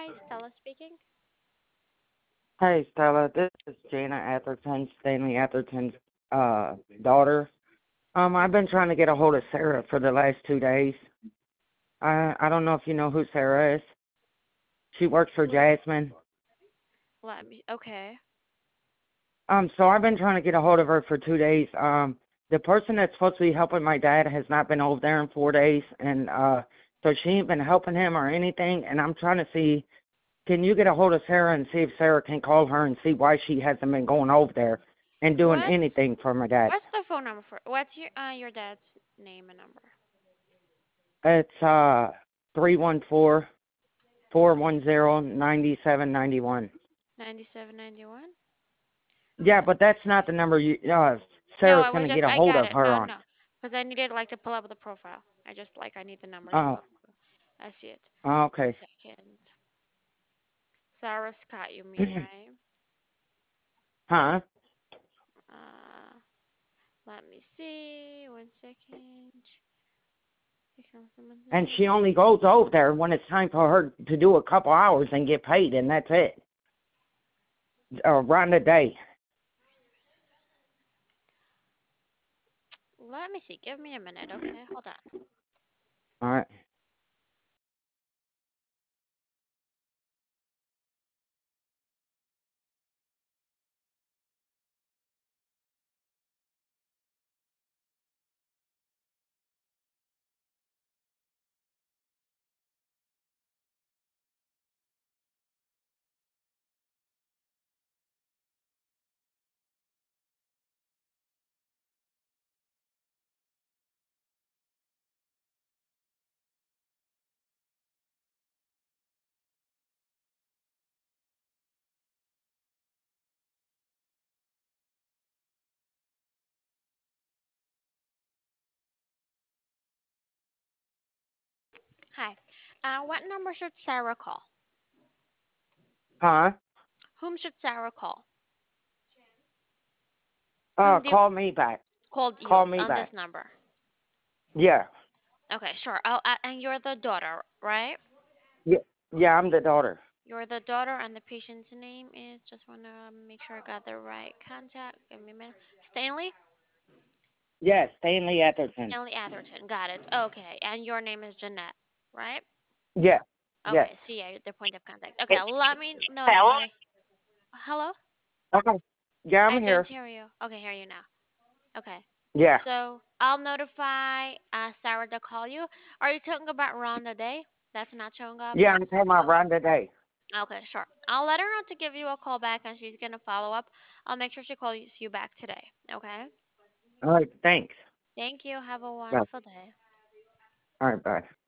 Hi, Stella speaking. Hey, Stella, this is Jana Atherton, Stanley Atherton's daughter. I've been trying to get a hold of Sarah for the last 2 days. I don't know if you know who Sarah is. She works for Jasmine. Okay. So I've been trying to get a hold of her for 2 days. The person that's supposed to be helping my dad has not been over there in 4 days, and so she ain't been helping him or anything. And I'm trying to see, can you get a hold of Sarah and see if Sarah can call her and see why she hasn't been going over there and doing What's anything for my dad? what's the phone number for? What's your dad's name and number? It's 314-410-9791. 9791. Yeah, but that's not the number No, Sarah's gonna get a I hold got of it. her No, on. no, because I needed like to pull up the profile. I need the number to pull Oh, up. I see it. One okay. second. Sarah Scott, you mean, right? Huh? Uh, Let me see. One second. And she only goes over there when it's time for her to do a couple hours and get paid, and that's it. Around the day. Let me see. Give me a minute, okay? Hold on. All right. Hi. What number should Sarah call? Huh? Whom should Sarah call? Whom do you Call me back. called you Call me on back. this number? Yeah. Okay, sure. And you're the daughter, right? Yeah. Yeah, I'm the daughter. You're the daughter, and the patient's name is. Just wanna make sure I got the right contact. Give me a minute. Stanley. Yeah, Stanley Atherton. Stanley Atherton. Got it. Okay, and your name is Jeanette, right? Yeah. Yes. Okay. See, yeah, the point of contact. Okay, let me Hello? notify. Hello. Okay. Yeah, I'm I don't here. hear you. Okay, hear you now. Okay. Yeah. So I'll notify Sarah to call you. Are you talking about Rhonda Day? That's not showing up. Yeah, I'm talking about around the day. Okay, sure. I'll let her know to give you a call back, and she's gonna follow up. I'll make sure she calls you back today. Okay. All right, thanks. Thank you. Have a Bye. wonderful day. All right, bye.